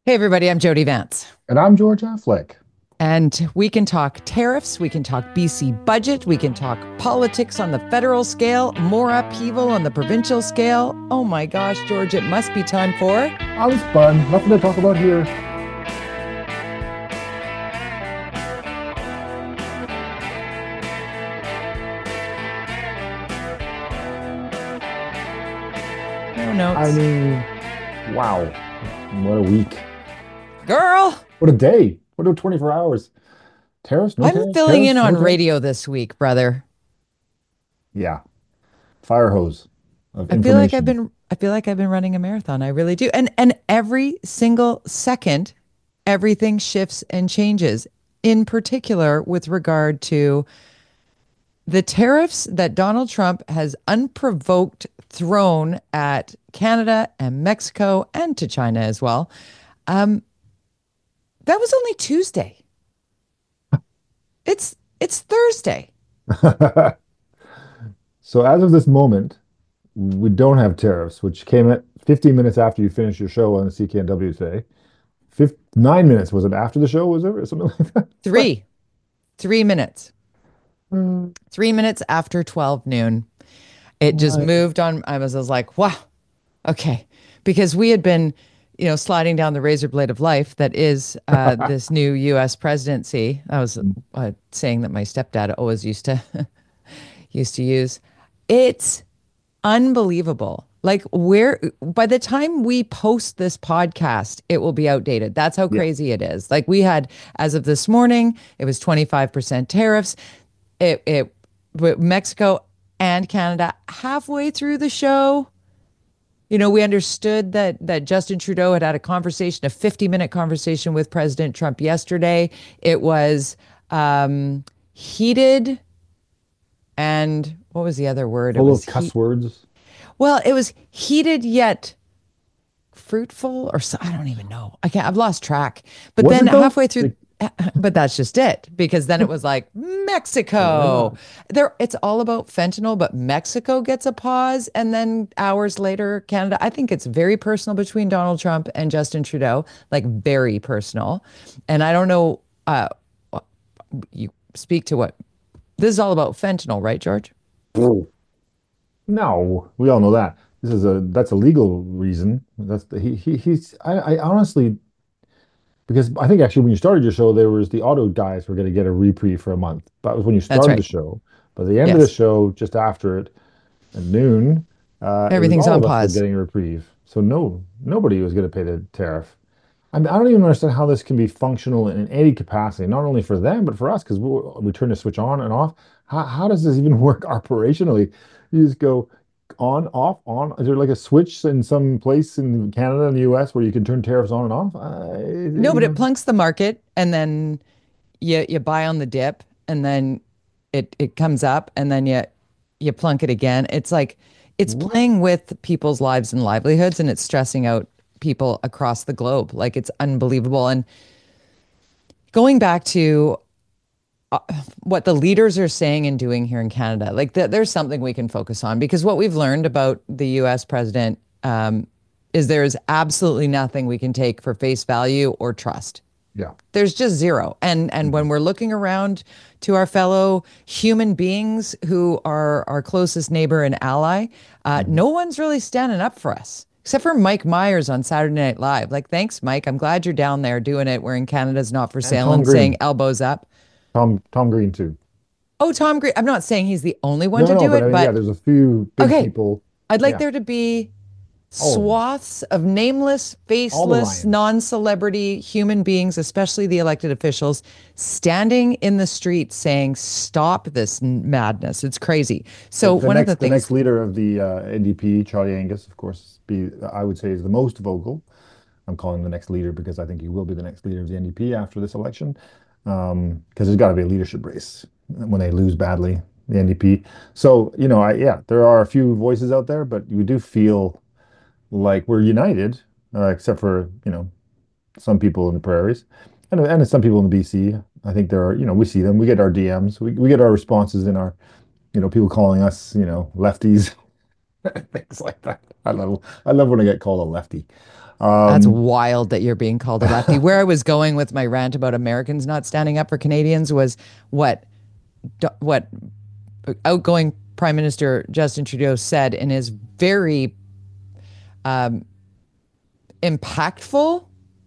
Hey, everybody, I'm Jody Vance. And I'm George Affleck. And we can talk tariffs, we can talk BC budget, we can talk politics on the federal scale, more upheaval on the provincial scale. Oh my gosh, George, it must be time for. I was fun. Nothing to talk about here. No I notes. mean, wow. What a week. Girl, What a day. What a 24 hours. Tariffs, no I'm tariffs, filling in tariffs, no on tariffs. radio this week, brother. Yeah. Fire hose of I feel like I've information. been I feel like I've been running a marathon. I really do. And every single second, everything shifts and changes. In particular, with regard to the tariffs that Donald Trump has unprovoked thrown at Canada and Mexico and to China as well. Um, that was only Tuesday. It's Thursday. So as of this moment, we don't have tariffs, which came at 15 minutes after you finished your show on the CKNW today. 9 minutes, was it after the show, was it? Or something like that? It's like, 3 minutes. mm, 3 minutes after 12 noon. It just why? moved on. I was like, wow, okay. Because we had been, sliding down the razor blade of life that is this new US presidency. That was a saying that my stepdad always used to use. It's unbelievable. Like where by the time we post this podcast, it will be outdated. That's how Yeah. crazy it is. Like we had, as of this morning, it was 25% tariffs. It Mexico and Canada halfway through the show. We understood that Justin Trudeau had a conversation, a 50-minute conversation with President Trump yesterday. It was heated, and what was the other word? It Full was of cuss heat. words. Well, it was heated yet fruitful, or so, I don't even know. I've lost track. But Was then it though? halfway through, but that's just it, because then it was like Yeah. Mexico. It's all about fentanyl, but Mexico gets a pause, and then hours later, Canada. I think it's very personal between Donald Trump and Justin Trudeau, like very personal. And I don't know. You speak to what this is all about fentanyl, right, George? Oh. No, we all know that. That's a legal reason. That's the, he's I honestly, because I think actually when you started your show there was the auto guys were going to get a reprieve for a month. That was when you That's started the right. show. But at the end of the Yes, show, just after it at noon, it was everything's all on of us were pause. getting a reprieve. So no, nobody was going to pay the tariff. I don't even understand how this can be functional in any capacity, not only for them, but for us, because we turn the switch on and off. How does this even work operationally? You just go on, off, on. Is there like a switch in some place in Canada and the US where you can turn tariffs on and off? No, but it plunks the market, and then you buy on the dip, and then it comes up, and then you plunk it again. It's like it's What? playing with people's lives and livelihoods, and it's stressing out people across the globe. Like it's unbelievable. And going back to what the leaders are saying and doing here in Canada, like there's something we can focus on, because what we've learned about the U.S. president is there is absolutely nothing we can take for face value or trust. Yeah. There's just zero. And when Mhm. we're looking around to our fellow human beings who are our closest neighbor and ally, Mhm. no one's really standing up for us. Except for Mike Myers on Saturday Night Live. Like, thanks, Mike. I'm glad you're down there doing it, wearing Canada's not for And sale Tom and saying Green. elbows up. Tom Green too. Oh, Tom Green. I'm not saying he's the only one No, to no, do but I it, mean, yeah, but there's a few big okay. people. I'd like Yeah, there to be all of them. swaths of nameless, All the faceless, Ryans. non-celebrity human beings, especially the elected officials, standing in the streets saying, "Stop this madness. It's crazy." The, So the one of the next the things, next leader of the NDP, Charlie Angus, of course, I would say is the most vocal. I'm calling him the next leader because I think he will be the next leader of the NDP after this election. Because there's got to be a leadership race when they lose badly, the NDP. So, yeah, there are a few voices out there, but you do feel like we're united, except for, some people in the prairies and some people in the BC. I think there are, we see them, we get our DMs, we get our responses in our, people calling us, lefties, things like that. I love when I get called a lefty. That's wild that you're being called a lefty. Where I was going with my rant about Americans not standing up for Canadians was what what outgoing Prime Minister Justin Trudeau said in his very impactful.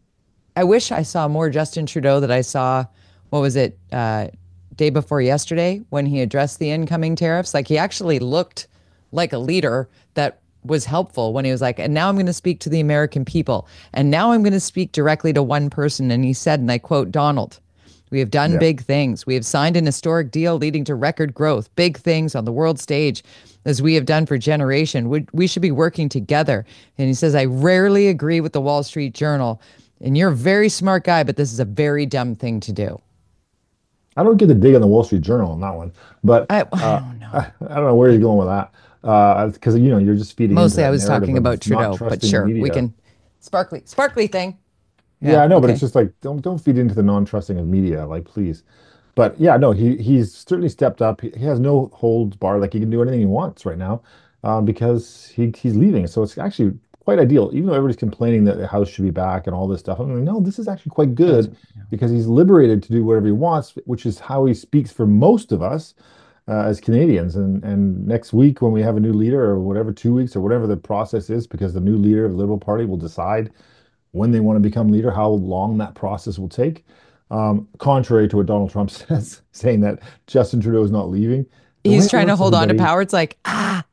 I wish I saw more Justin Trudeau that I saw. What was it? Day before yesterday when he addressed the incoming tariffs. Like he actually looked like a leader that was helpful when he was like, and now I'm going to speak to the American people. And now I'm going to speak directly to one person. And he said, and I quote, Donald, we have done Yeah. big things. We have signed an historic deal leading to record growth, big things on the world stage, as we have done for generation. We should be working together. And he says, I rarely agree with the Wall Street Journal. And you're a very smart guy, but this is a very dumb thing to do. I don't get the dig on the Wall Street Journal on that one, but I don't know. I don't know where you're going with that. Because you're just feeding into Mostly I that was narrative talking of about not Trudeau, but trusting the sure, we media. can sparkly thing. Yeah, Yeah, I know, but it's okay. just like don't feed into the non-trusting of media, like please. But yeah, no, he's certainly stepped up. He has no holds barred. Like he can do anything he wants right now, because he's leaving. So it's actually quite ideal. Even though everybody's complaining that the house should be back and all this stuff, I'm like, no, this is actually quite Those, good because he's liberated to do whatever he wants, which is how he speaks for most of us as Canadians. And next week when we have a new leader, or whatever, 2 weeks or whatever the process is, because the new leader of the Liberal Party will decide when they want to become leader, how long that process will take. Contrary to what Donald Trump says, saying that Justin Trudeau is not leaving. The way he's it trying to works, hold on to everybody, power. It's like,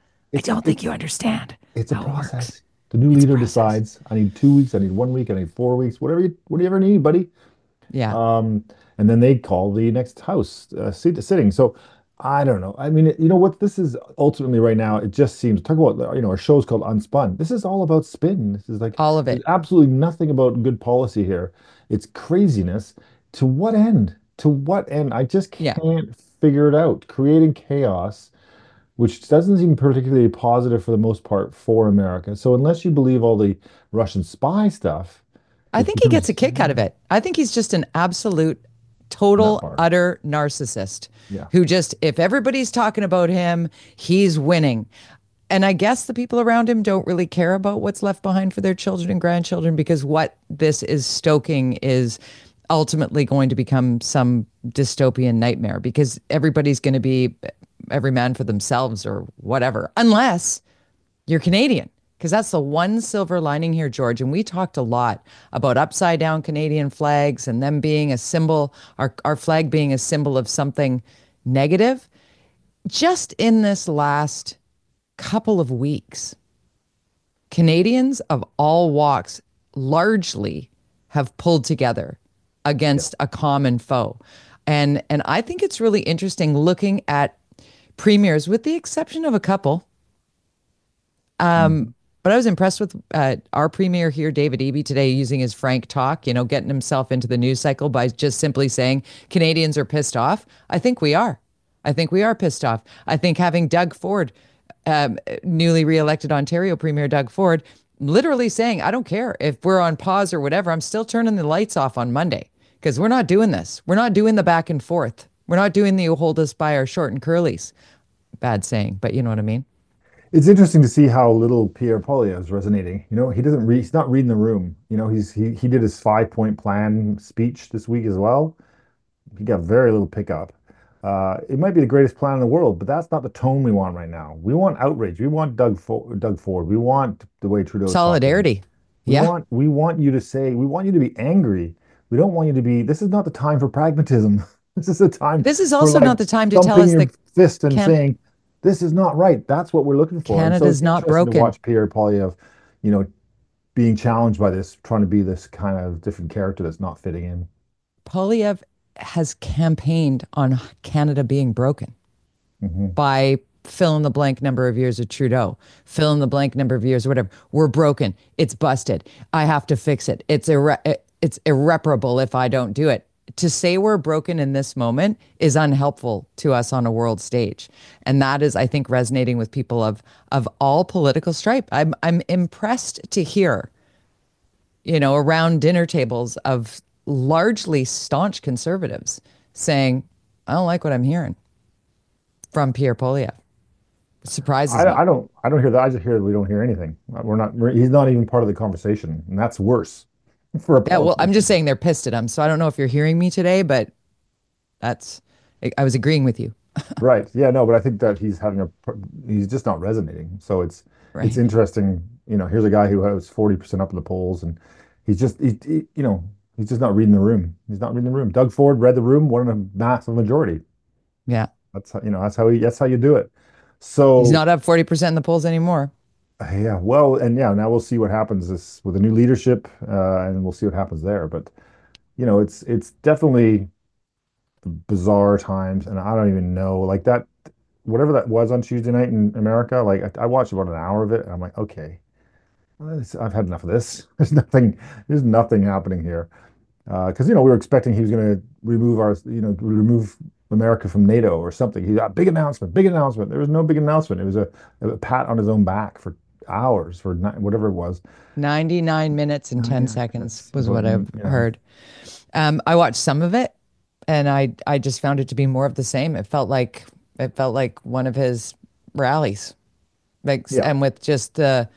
I it's don't think it's you understand it's a how it works. process. The new It's a leader process. decides, I need 2 weeks, I need 1 week, I need 4 weeks, whatever you need, buddy. Yeah. Um, and then they call the next house sitting. So I don't know. I mean, you know what? This is ultimately right now. It just seems talk about our show's called Unspun. This is all about spin. This is like All of there's it. absolutely nothing about good policy here. It's craziness. To what end? To what end? I just Yeah. can't figure it out. Creating chaos, which doesn't seem particularly positive for the most part for America. So unless you believe all the Russian spy stuff, I which think he gets becomes a kick out of it. I think he's just an absolute, total, nut utter narcissist Yeah. who just, if everybody's talking about him, he's winning. And I guess the people around him don't really care about what's left behind for their children and grandchildren because what this is stoking is ultimately going to become some dystopian nightmare because everybody's going to be every man for themselves or whatever, unless you're Canadian. Because that's the one silver lining here, George. And we talked a lot about upside down Canadian flags and them being a symbol, our flag being a symbol of something negative. Just in this last couple of weeks, Canadians of all walks largely have pulled together Yeah. against a common foe. And I think it's really interesting looking at premiers, with the exception of a couple. Mhm. But I was impressed with our premier here, David Eby, today using his frank talk, getting himself into the news cycle by just simply saying Canadians are pissed off. I think we are. I think we are pissed off. I think having Doug Ford, newly reelected Ontario Premier Doug Ford, literally saying, I don't care if we're on pause or whatever, I'm still turning the lights off on Monday because we're not doing this. We're not doing the back and forth. We're not doing the hold us by our short and curlies. Bad saying, but you know what I mean? It's interesting to see how little Pierre Poilievre is resonating. He doesn't read, he's not reading the room. He did his 5 point plan speech this week as well. He got very little pickup. It might be the greatest plan in the world, but that's not the tone we want right now. We want outrage. We want Doug Ford. We want the way Trudeau is talking. Solidarity. We Yeah. want we want you to say, we want you to be angry. We don't want you to be, this is not the time for pragmatism. This is the time This is for also like not the time to tell thumping us your that fist and can saying, this is not right. That's what we're looking for. And so it's Canada's not interesting to broken. watch Pierre Poilievre, you know, being challenged by this, trying to be this kind of different character that's not fitting in. Polyev has campaigned on Canada being broken Hmm. by fill in the blank number of years of Trudeau, fill in the blank number of years, whatever. We're broken. It's busted. I have to fix it. It's irreparable if I don't do it. To say we're broken in this moment is unhelpful to us on a world stage. And that is, I think, resonating with people of all political stripe. I'm impressed to hear, around dinner tables of largely staunch conservatives saying, I don't like what I'm hearing from Pierre Polyev. It surprises me. I don't hear that. I just hear that we don't hear anything. He's not even part of the conversation, and that's worse for a Yeah, well, I'm just politician. saying they're pissed at him. So I don't know if you're hearing me today, but that's, I was agreeing with you. Right. Yeah, no, but I think that he's just not resonating. So it's Right. interesting, here's a guy who has 40% up in the polls and he's just not reading the room. He's not reading the room. Doug Ford read the room, won a massive majority. Yeah. That's how you do it. He's So not up 40% in the polls anymore. yeah, well, and yeah, now we'll see what happens this with the new leadership, and we'll see what happens there. But it's definitely bizarre times, and I don't even know like that whatever that was on Tuesday night in America. Like I watched about an hour of it, and I'm like, okay, I've had enough of this. There's nothing happening here. Because we were expecting he was going to remove America from NATO or something. He got big announcement, big announcement. There was no big announcement. It was a pat on his own back for hours, for whatever it was. 99 minutes and 10 Yeah, seconds that's was about, what I've heard. I watched some of it and I just found it to be more of the same. It felt like one of his rallies. yeah. And with just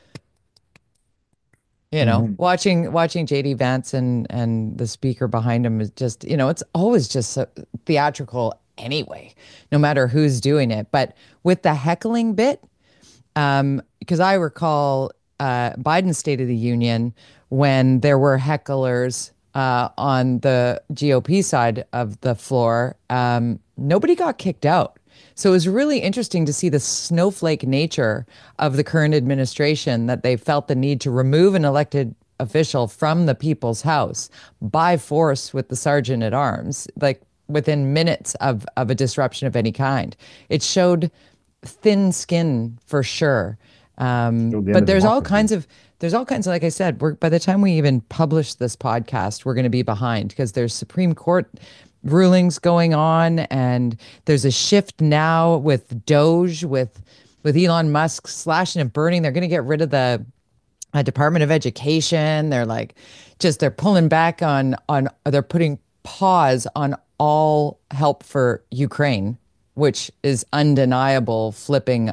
Hmm. watching JD Vance and the speaker behind him is just, it's always just so theatrical anyway, no matter who's doing it. But with the heckling bit, because I recall Biden's State of the Union when there were hecklers on the GOP side of the floor. Nobody got kicked out. So it was really interesting to see the snowflake nature of the current administration that they felt the need to remove an elected official from the people's house by force with the sergeant at arms, like within minutes of a disruption of any kind. It showed thin skin for sure. Showed the end But of democracy. there's all kinds of, like I said, by the time we even publish this podcast, we're going to be behind because there's Supreme Court rulings going on, and there's a shift now with Doge, with Elon Musk slashing and burning. They're going to get rid of the Department of Education. They're pulling back on they're putting pause on all help for Ukraine, which is undeniable flipping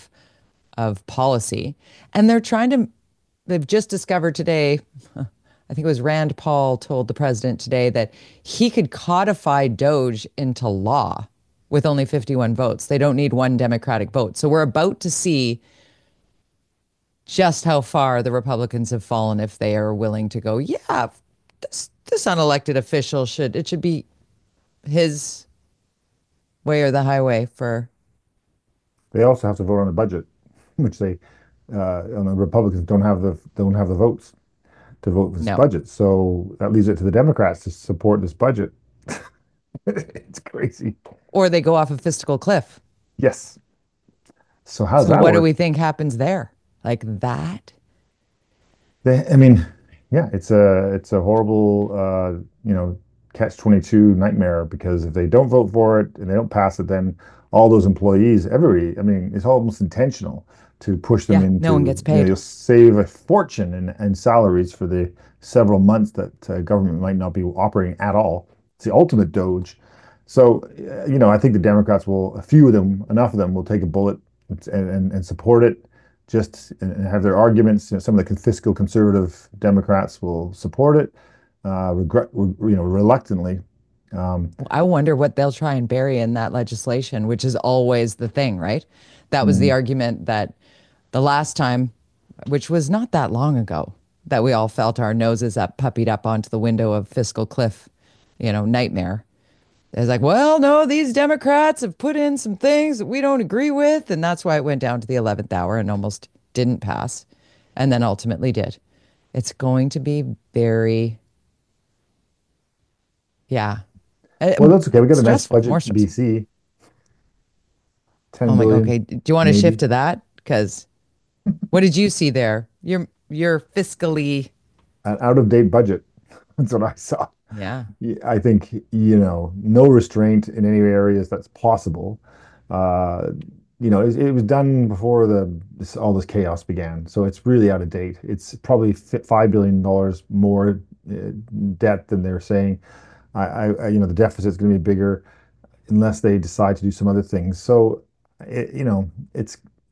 of policy. And they've just discovered today, I think it was Rand Paul told the president today that he could codify Doge into law with only 51 votes. They don't need one Democratic vote. So we're about to see just how far the Republicans have fallen if they are willing to go, yeah, this unelected official should be his way or the highway for They also have to vote on the budget, which and the Republicans don't have the votes to vote for this no. budget. So that leaves it to the Democrats to support this budget. It's crazy. Or they go off a fiscal cliff. Yes. So how does So that what do work? we think happens there? Like that? I mean, yeah, it's a horrible catch 22 nightmare because if they don't vote for it and they don't pass it, then all those employees, I mean, it's almost intentional to push them Yeah, no one into, gets paid. you'll save a fortune in salaries for the several months that government might not be operating at all. It's the ultimate Doge. So, I think the Democrats a few of them, enough of them will take a bullet and support it just and have their arguments. Some of the fiscal conservative Democrats will support it, reluctantly. I wonder what they'll try and bury in that legislation, which is always the thing, right? That was the Mhm. argument that the last time, which was not that long ago, that we all felt our noses up, puppied up onto the window of fiscal cliff, nightmare. It's like, well, no, these Democrats have put in some things that we don't agree with. And that's why it went down to the 11th hour and almost didn't pass, and then ultimately did. It's going to be very, yeah, Well, that's okay. We got a nice stressful, budget more in stressful. BC, Oh 10 my God. billion, Okay. Do you want to shift maybe. to that? Because what did you see there? You're fiscally, An out-of-date budget. That's what I saw. yeah. I think, no restraint in any areas that's possible. Uh, it was done before all this chaos began. So it's really out of date. It's probably $5 billion more debt than they're saying. The deficit's going to be bigger unless they decide to do some other things. So, it's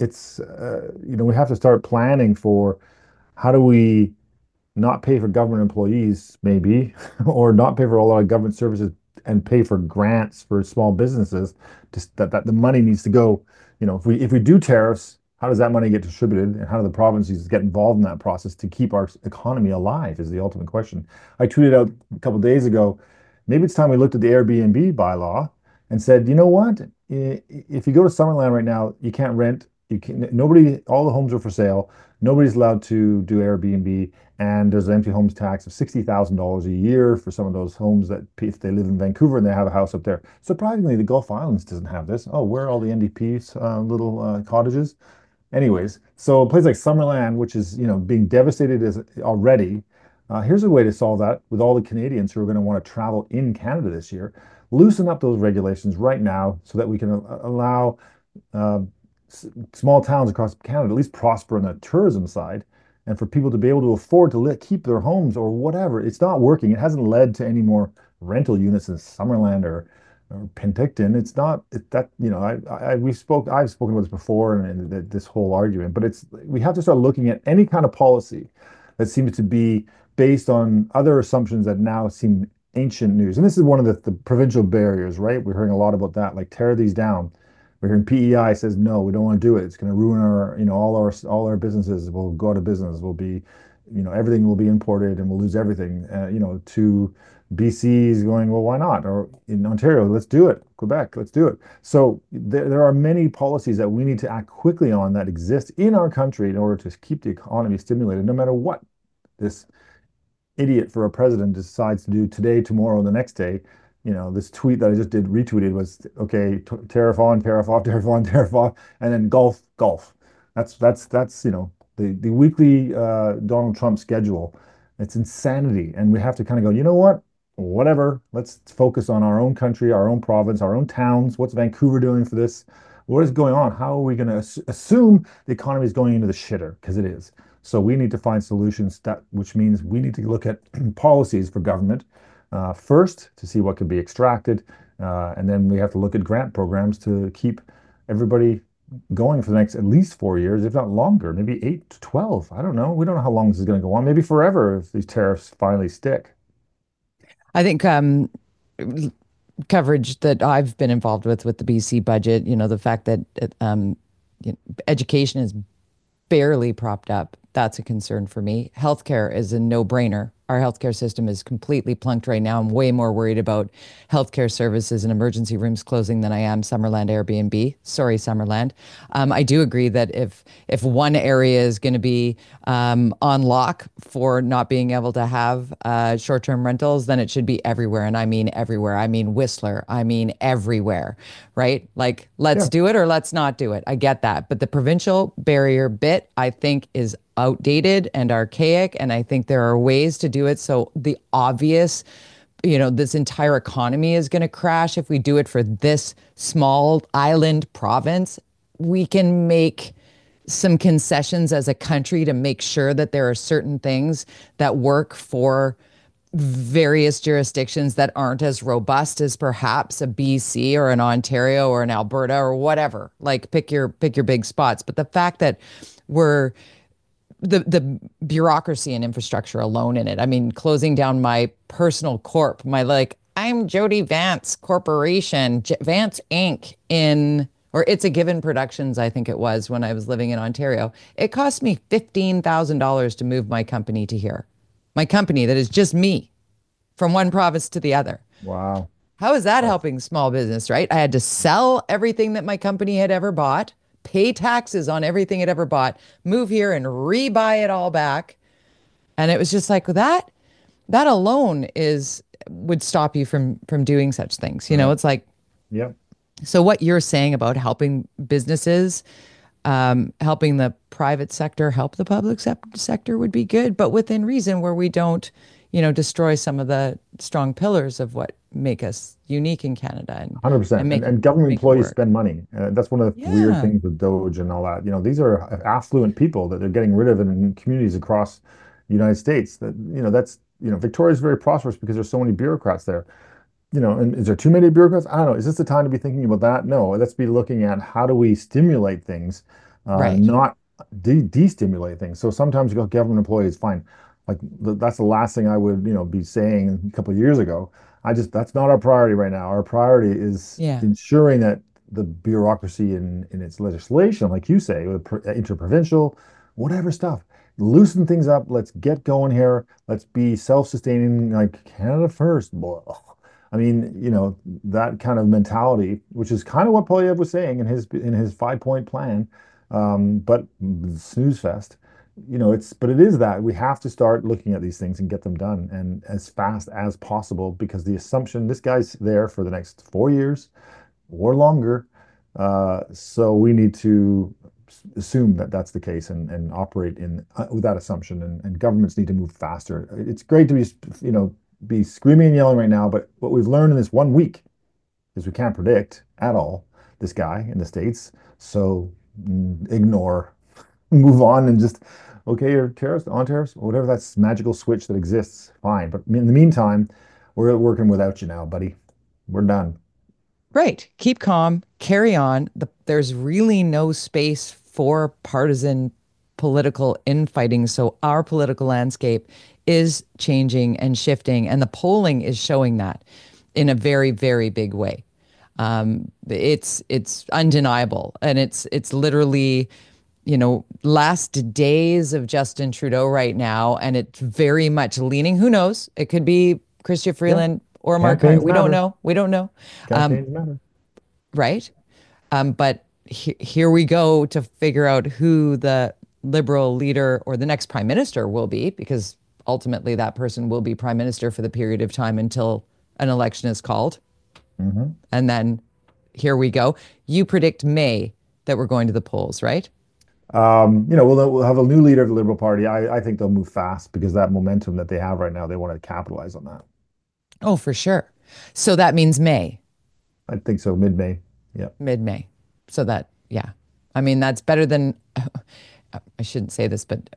it's we have to start planning for how do we not pay for government employees, maybe, or not pay for a lot of government services and pay for grants for small businesses. Just that the money needs to go. If we do tariffs, how does that money get distributed, and how do the provinces get involved in that process to keep our economy alive? Is the ultimate question. I tweeted out a couple of days ago. Maybe it's time we looked at the Airbnb bylaw and said, you know what? If you go to Summerland right now, you can't rent. You can nobody. All the homes are for sale. Nobody's allowed to do Airbnb, and there's an empty homes tax of $60,000 a year for some of those homes that if they live in Vancouver and they have a house up there. Surprisingly, the Gulf Islands doesn't have this. Oh, where are all the NDP's little cottages? Anyways, so a place like Summerland, which is being devastated as already, here's a way to solve that with all the Canadians who are going to want to travel in Canada this year. Loosen up those regulations right now so that we can allow uh, small towns across Canada at least prosper on the tourism side, and for people to be able to afford to keep their homes or whatever. It's not working. It hasn't led to any more rental units in Summerland or Penticton. It's not that I've spoken about this before, and this whole argument, but we have to start looking at any kind of policy that seems to be based on other assumptions that now seem ancient news. And this is one of the provincial barriers, right? We're hearing a lot about that, like tear these down. We're hearing PEI says no, we don't want to do it. It's going to ruin all our businesses will go out of business. Will be, everything will be imported and we'll lose everything. To BC's going, well, why not? Or in Ontario, let's do it. Quebec, let's do it. So there are many policies that we need to act quickly on that exist in our country in order to keep the economy stimulated, no matter what this idiot for a president decides to do today, tomorrow, and the next day. This tweet that I just did retweeted was okay, tariff on, tariff off, tariff on, tariff off, and then golf, golf. That's the weekly Donald Trump schedule. It's insanity, and we have to kind of go. You know what? Whatever. Let's focus on our own country, our own province, our own towns. What's Vancouver doing for this? What is going on? How are we going to assume the economy is going into the shitter? Because it is. So we need to find solutions which means we need to look at policies for government first to see what can be extracted, and then we have to look at grant programs to keep everybody going for the next at least 4 years, if not longer, maybe 8 to 12. I don't know. We don't know how long this is going to go on. Maybe forever if these tariffs finally stick. I think coverage that I've been involved with the BC budget, the fact that education is barely propped up, that's a concern for me. Healthcare is a no-brainer. Our healthcare system is completely plunked right now. I'm way more worried about healthcare services and emergency rooms closing than I am Summerland Airbnb. Sorry, Summerland. I do agree that if one area is going to be on lock for not being able to have short-term rentals, then it should be everywhere. And I mean everywhere. I mean Whistler. I mean everywhere, right? Like, let's Yeah, do it or let's not do it. I get that. But the provincial barrier bit, I think, is outdated and archaic. And I think there are ways to do it. So the obvious, this entire economy is going to crash if we do it for this small island province. We can make some concessions as a country to make sure that there are certain things that work for various jurisdictions that aren't as robust as perhaps a BC or an Ontario or an Alberta or whatever. Like pick your big spots. But the fact that we're the bureaucracy and infrastructure alone in it. I mean, closing down my personal corp, I'm Jody Vance Corporation, Vance Inc. in or It's a Given Productions, I think it was when I was living in Ontario. It cost me $15,000 to move my company to here. My company that is just me from one province to the other. wow. How is that That's helping small business, right? I had to sell everything that my company had ever bought, pay taxes on everything it ever bought, move here and rebuy it all back. And it was just like that alone is would stop you from doing such things. right. It's like, Yeah. so what you're saying about helping businesses, helping the private sector, help the public sector would be good, but within reason where we don't, destroy some of the strong pillars of what make us unique in Canada and 100%. And, make it and government make it employees work. spend money. That's one of the weird Yeah. things with Doge and all that. These are affluent people that they're getting rid of in communities across the United States. Victoria's very prosperous because there's so many bureaucrats there. And is there too many bureaucrats? I don't know. Is this the time to be thinking about that? No, let's be looking at how do we stimulate things Right. not de-stimulate things. So sometimes you go government employees, fine. Like that's the last thing I would, be saying a couple of years ago. That's not our priority right now. Our priority is Yeah. ensuring that the bureaucracy in its legislation, like you say, with interprovincial, whatever stuff, loosen things up. Let's get going here. Let's be self-sustaining, like Canada first. Boy. I mean, that kind of mentality, which is kind of what Polyev was saying in his 5 point plan. But snooze fest, but it is that we have to start looking at these things and get them done and as fast as possible because the assumption this guy's there for the next 4 years or longer. So we need to assume that that's the case and operate with that assumption. And governments need to move faster. It's great to be screaming and yelling right now, but what we've learned in this 1 week is we can't predict at all this guy in the States. So ignore, move on, and just okay, you're tariffs on tariffs, whatever that's magical switch that exists, fine. But in the meantime, we're working without you now, buddy. We're done. Right. Keep calm, carry on. There's really no space for partisan political infighting. So our political landscape is changing and shifting, and the polling is showing that in a very, very big way. It's undeniable, and it's literally, last days of Justin Trudeau right now, and it's very much leaning. Who knows? It could be Chrystia Yeah, Freeland or Mark Carney. campaigns We don't matter. know. We don't know. Um, Campaigns matter. right. But here we go to figure out who the Liberal leader or the next prime minister will be, because ultimately that person will be prime minister for the period of time until an election is called. Hmm. And then here we go. You predict May that we're going to the polls, right? We'll have a new leader of the Liberal Party. I think they'll move fast because that momentum that they have right now, they want to capitalize on that. Oh, for sure. So that means May, I think so, mid-May. Yeah. mid-May. So that, yeah. I mean, that's better than, I shouldn't say this, but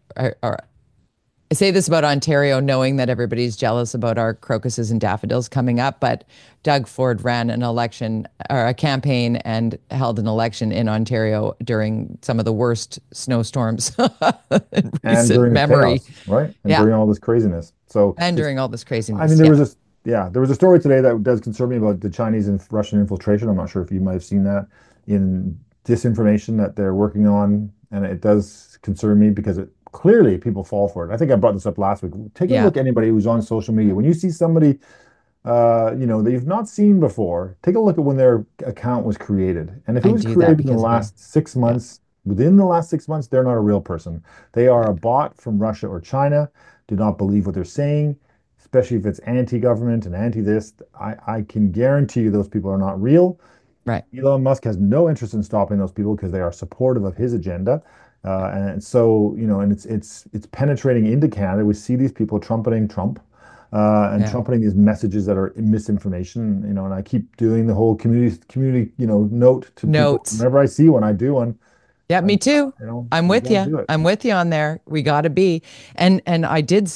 I say this about Ontario, knowing that everybody's jealous about our crocuses and daffodils coming up. But Doug Ford ran an election or a campaign and held an election in Ontario during some of the worst snowstorms in And recent during the memory. chaos, right? And Yeah. during all this craziness. So And it's during all this I mean, craziness. Yeah. there was a story today that does concern me about the Chinese and Russian infiltration. I'm not sure if you might have seen that in disinformation that they're working on, and it does concern me because it clearly people fall for it. I think I brought this up last week. Take a Yeah. look at anybody who's on social media. When you see somebody, that you've not seen before, take a look at when their account was created. And if it I was do that created in the because of you. last six Yeah. months, within the last 6 months, they're not a real person. They are a bot from Russia or China. Do not believe what they're saying, especially if it's anti-government and anti-this. I can guarantee you those people are not real. Right. Elon Musk has no interest in stopping those people because they are supportive of his agenda. And so, and it's penetrating into Canada. We see these people trumpeting Trump, and Yeah. trumpeting these messages that are misinformation, and I keep doing the whole community, note to people Notes. whenever I see one, I do one. Yeah, I, me too. I'm you with got to you. do it. I'm with you on there. We got to be. And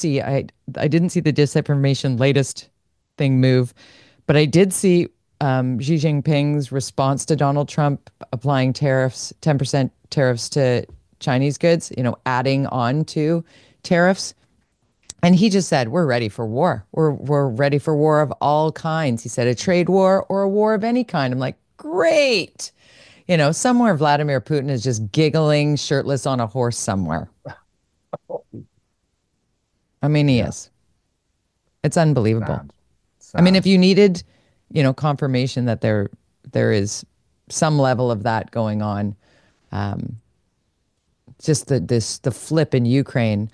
I didn't see the disinformation latest thing move, but I did see Xi Jinping's response to Donald Trump applying tariffs, 10% tariffs to Chinese goods, adding on to tariffs. And he just said, "We're ready for war. We're ready for war of all kinds." He said, "A trade war or a war of any kind." I'm like, "Great." Somewhere Vladimir Putin is just giggling shirtless on a horse somewhere. I mean, he Yeah, is. It's unbelievable. sad, I mean, if sad. you needed, confirmation that there is some level of that going on, um, just the flip in Ukraine.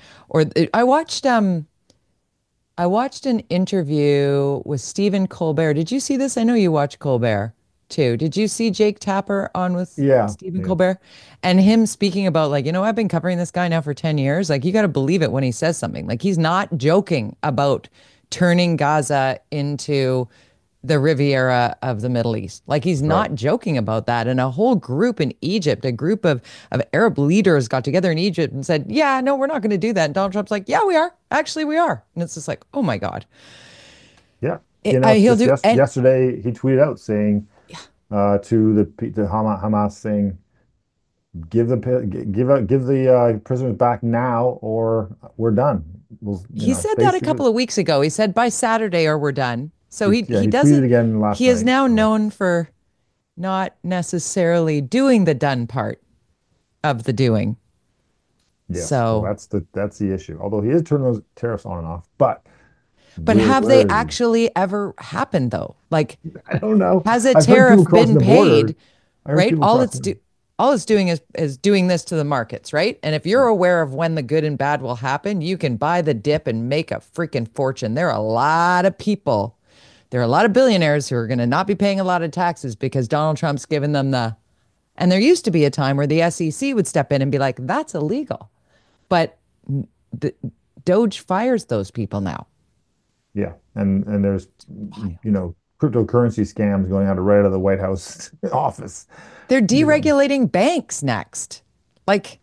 I watched an interview with Stephen Colbert. Did you see this? I know you watch Colbert too. Did you see Jake Tapper on with Yeah, Stephen yeah. Colbert and him speaking about, like, I've been covering this guy now for 10 years. Like, you got to believe it when he says something. Like, he's not joking about turning Gaza into the Riviera of the Middle East. Like, he's Right. not joking about that. And a whole group in Egypt, a group of Arab leaders got together in Egypt and said, "Yeah, no, we're not going to do that." And Donald Trump's like, "Yeah, we are. Actually, we are." And it's just like, oh my God. Yeah. He'll Just do, and yesterday he tweeted out saying yeah, to the Hamas saying, give the prisoners back now, or we're done. Well, He said that a basically, couple of weeks ago. He said by Saturday or we're done. So yeah, he he tweeted doesn't again last he is night. now So known for not necessarily doing the done part of the doing. yes, well, So, that's the issue. Although he is turning those tariffs on and off, but but have they where is he? actually ever happened though? Like, I don't know. has a I've heard people tariff crossing been the border. paid, I heard right? people crossing. All it's doing is doing this to the markets, right? And if you're aware of when the good and bad will happen, you can buy the dip and make a freaking fortune. There are a lot of people, there are a lot of billionaires who are going to not be paying a lot of taxes because Donald Trump's given them the, and there used to be a time where the SEC would step in and be like, that's illegal. But the Doge fires those people now. Yeah, and there's Wild. cryptocurrency scams going out right out of the White House office. They're You know, deregulating banks next. Like,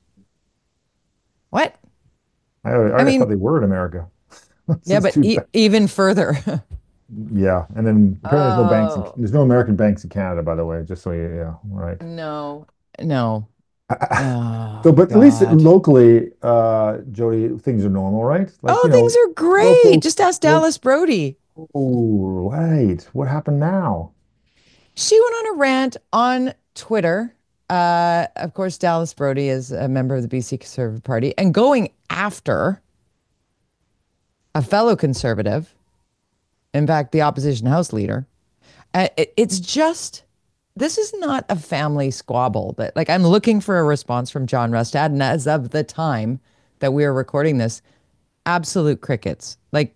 what? I I already thought mean, they were in America. This yeah, is but too bad. even further. Yeah, and then apparently Oh, there's no American banks in Canada, by the way, just so you, yeah, right. no, no. So, Oh, but at least God. locally, Jody, things are normal, right? Like, Oh, things are great. local, Just ask local. Dallas Brody. Oh, right. What happened now? She went on a rant on Twitter. Of course, Dallas Brody is a member of the BC Conservative Party and going after a fellow conservative, in fact, the opposition House leader. It's just, this is not a family squabble that, like, I'm looking for a response from John Rustad. And as of the time that we are recording this, absolute crickets. Like,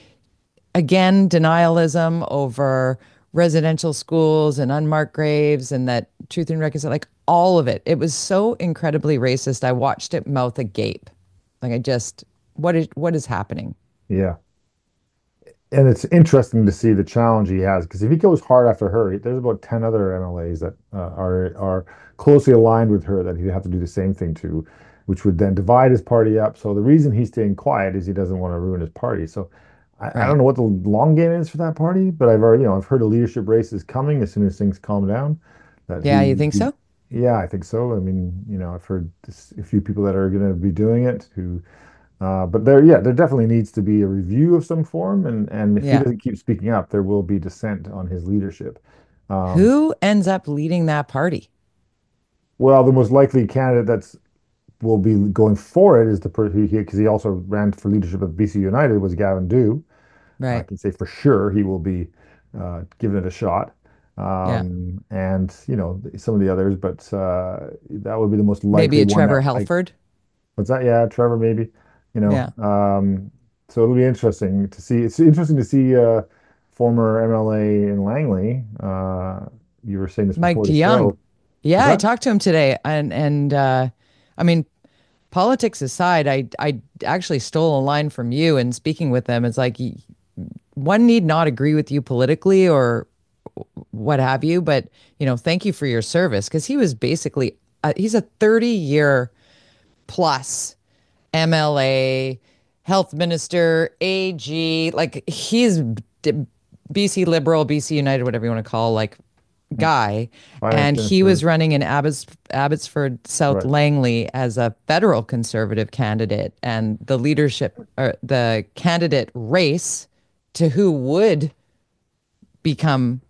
again, denialism over residential schools and unmarked graves and that truth and reconciliation, like all of it. It was so incredibly racist. I watched it mouth agape. Like, I just, what is happening? Yeah. And it's interesting to see the challenge he has because if he goes hard after her, there's about 10 other MLAs that are closely aligned with her that he'd have to do the same thing to, which would then divide his party up. So the reason he's staying quiet is he doesn't want to ruin his party. So I don't Right. know what the long game is for that party, but I've already, I've heard a leadership race is coming as soon as things calm down. That Yeah, you think so? yeah, I think so. I mean, I've heard a few people that are going to be doing it who but there definitely needs to be a review of some form, and if he Yeah. doesn't keep speaking up, there will be dissent on his leadership. Um, Who ends up leading that party? well, the most likely candidate that's will be going for it is the person because he also ran for leadership of BC United was Gavin Dew. I Right. can say for sure he will be giving it a shot. Yeah. And some of the others, but that would be the most Maybe likely a one Trevor that I Helford. What's that? Yeah, Trevor, maybe. You know, Yeah. so it'll be interesting to see. It's interesting to see former MLA in Langley. You were saying this Mike before the DeYoung. show. Was Yeah, I that? talked to him today, and I mean, politics aside, I actually stole a line from you in speaking with them. It's like one need not agree with you politically or what have you, but thank you for your service because he was basically he's a 30-year plus MLA, health minister, AG, like he's BC Liberal, BC United, whatever you want to call like guy, Finance and he was minister, running in Abbotsford South right? Langley as a federal conservative candidate, and the leadership or the candidate race to who would become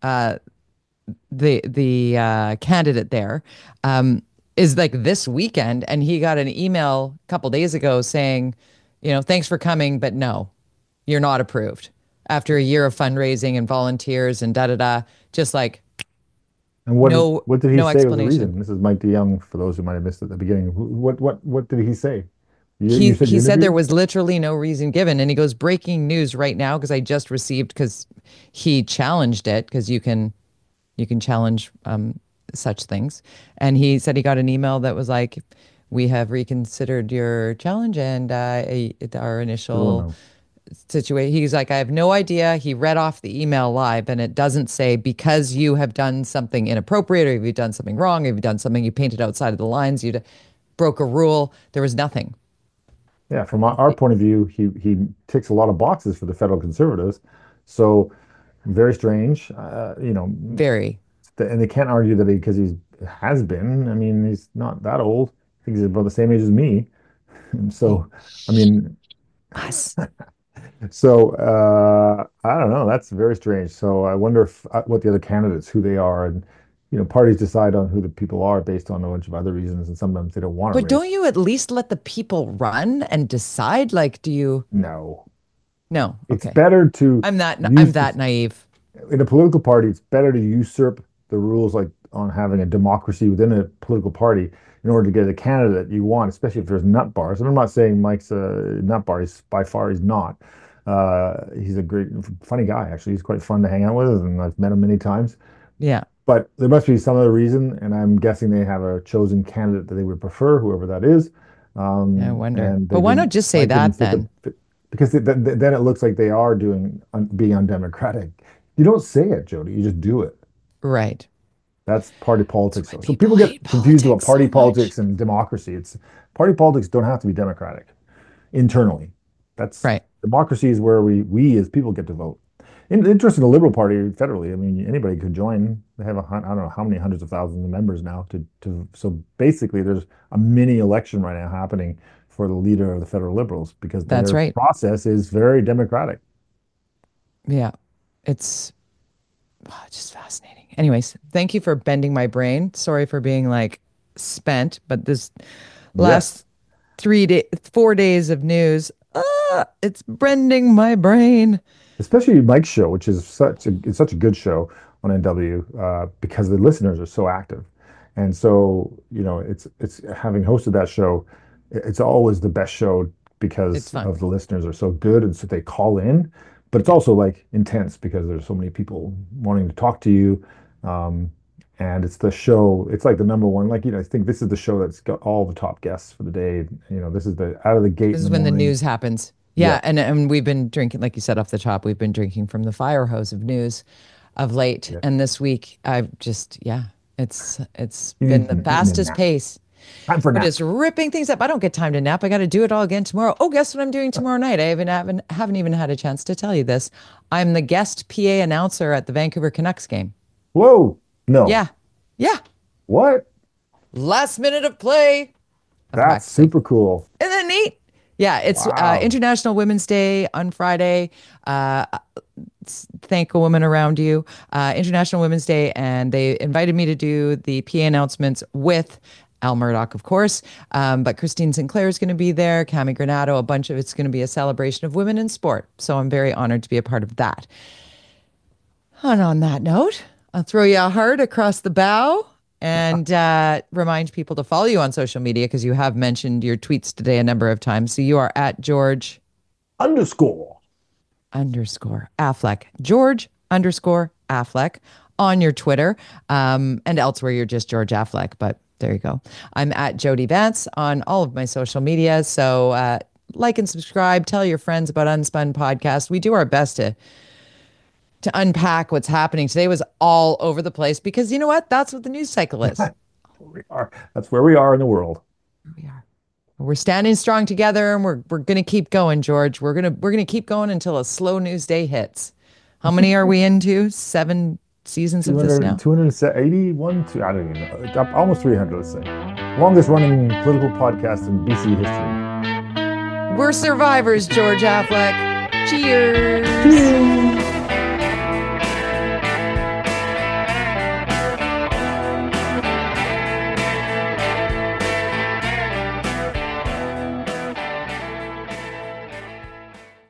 the candidate there is like this weekend, and he got an email a couple days ago saying, thanks for coming, but no, you're not approved after a year of fundraising and volunteers and da da da. Just like And no what did he no say was the explanation. reason? This is Mike DeYoung for those who might have missed at the beginning. What did he say? You He said you he said there interviewed him? was literally no reason given, and he goes breaking news right now because I just received because he challenged it because you can challenge such things, and he said he got an email that was like, we have reconsidered your challenge and our Oh initial no. situation. He's like, I have no idea. He read off the email live, and it doesn't say because you have done something inappropriate or if you've done something wrong, if you've done something you painted outside of the lines, you broke a rule. There was nothing. Yeah, from our point of view, he ticks a lot of boxes for the federal conservatives. So very strange. Very. And they can't argue that because he's has been. I mean, he's not that old. I think he's about the same age as me. So, I mean, Us. I don't know. That's very strange. So I wonder if what the other candidates, who they are, and parties decide on who the people are based on a bunch of other reasons, and sometimes they don't want to But race. don't you at least let the people run and decide? Like, do you? No, No. it's Okay. better to I'm use that this naive. in a political party. It's better to usurp the rules, like on having a democracy within a political party, in order to get a candidate you want, especially if there's nut bars. And I'm not saying Mike's a nut bar. He's by far he's not. He's a great, funny guy. Actually, he's quite fun to hang out with, and I've met him many times. Yeah. But there must be some other reason, and I'm guessing they have a chosen candidate that they would prefer, whoever that is. I wonder. And But they why not didn't, just say Mike didn't that fit then? because then it looks like they are being undemocratic. You don't say it, Jody. You just do it. Right. That's party That's politics, why though. So people people get hate confused about politics party so much. politics and democracy. It's party politics don't have to be democratic internally. That's Right. democracy is where we as people get to vote. In the interest in the Liberal Party federally, I mean, anybody could join. They have I don't know how many hundreds of thousands of members now to so basically there's a mini election right now happening for the leader of the federal Liberals because That's their right. process is very democratic. Yeah. It's just fascinating. Anyways, thank you for bending my brain. Sorry for being like spent, but this Yes. last 4 days of news, it's bending my brain. Especially Mike's show, which is such a good show on NW because the listeners are so active, and so it's having hosted that show, it's always the best show It's because fun. of the listeners are so good, and so they call in, but it's Yeah. also like intense because there's so many people wanting to talk to you, um, and it's the show. It's like the number one. Like I think this is the show that's got all the top guests for the day. This is the out of the gate This in is the when the morning. news happens. Yeah, Yeah, and we've been drinking, like you said off the top, we've been drinking from the fire hose of news of late. yeah. And this week, I've just, yeah, it's You been the need a fastest nap. pace. Time for a We're nap. just ripping things up. I don't get time to nap. I got to do it all again tomorrow. Oh, guess what I'm doing tomorrow night? I haven't even had a chance to tell you this. I'm the guest PA announcer at the Vancouver Canucks game. Whoa. No. Yeah, yeah. What? Last minute of play. I'm That's practicing. super cool. Isn't that neat? Yeah, it's Wow. International Women's Day on Friday. Uh, thank a woman around you. International Women's Day, and they invited me to do the PA announcements with Al Murdoch, of course. But Christine Sinclair is going to be there, Cami Granado, a bunch of it's going to be a celebration of women in sport. So I'm very honored to be a part of that. And on that note, I'll throw you a heart across the bow and remind people to follow you on social media because you have mentioned your tweets today a number of times. So you are at George Underscore. underscore Affleck, George underscore Affleck on your Twitter, and elsewhere you're just George Affleck. But there you go. I'm at Jody Vance on all of my social media. So like and subscribe. Tell your friends about Unspun Podcast. We do our best to unpack what's happening. Today was all over the place because you know what? That's what the news cycle is. We are. That's where we are in the world. We are. We're standing strong together and we're gonna keep going, George. We're gonna keep going until a slow news day hits. How many are we into? 7 seasons of this 200, now? 281, I don't even know. Almost 300, let's say. Longest running political podcast in BC history. We're survivors, George Affleck. Cheers. Cheers.